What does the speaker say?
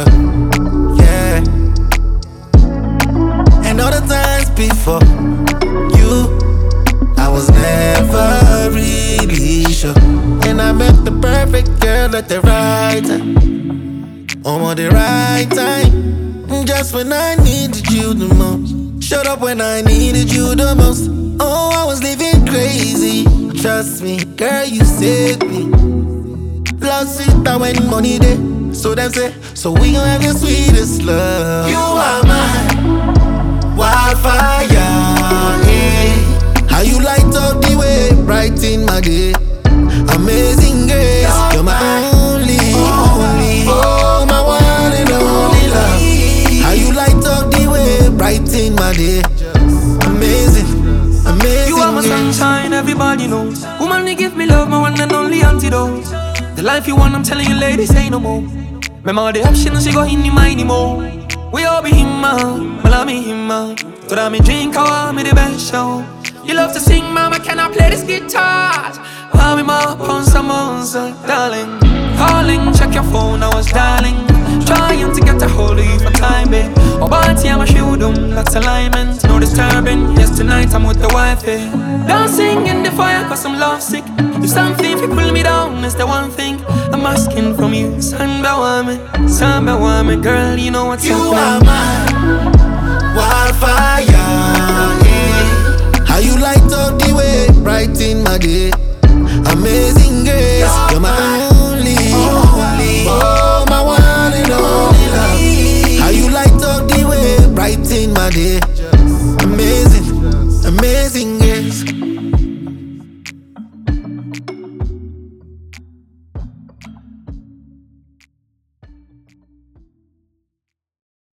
sugar. Yeah. And all the times before you, I was never really sure. And I met the perfect girl at the right time, on the right time, just when I needed you the most. Shut up when I needed you the most. Oh, I was living crazy. Trust me, girl, you saved me. Love sweeter when money day. So them say, so we gon' have the sweetest love. You are my wildfire, yeah. How you light up the way, bright in my day. Amazing grace, you're my only, oh, my one and only love. How you light up the way, bright in my day. Amazing, amazing. You are my sunshine, everybody knows. Woman, you give me love, my one and only antidote. The life you want, I'm telling you, ladies, ain't no more. Remember all the options you got in your mind anymore. We all be him, man, well, I'm him, man. So that me drink, I want me the best show. You love to sing, mama, can I play this guitar? While we more on someone's darling. Calling, check your phone, I was dialing. Trying to get a hold of you for time, babe. Oh, but yeah, my shoe that's alignment. No disturbing, yes, tonight I'm with the wife, eh. Dancing in the fire cause I'm lovesick. If something, if you pull me down, it's the one thing I'm asking from you. Samba wame, girl, you know what's happening. You are my wildfire, yeah. How you light up the way, bright in my day. Amazing grace, you're my only, oh, my one and only love. How you light up the way, bright in my day.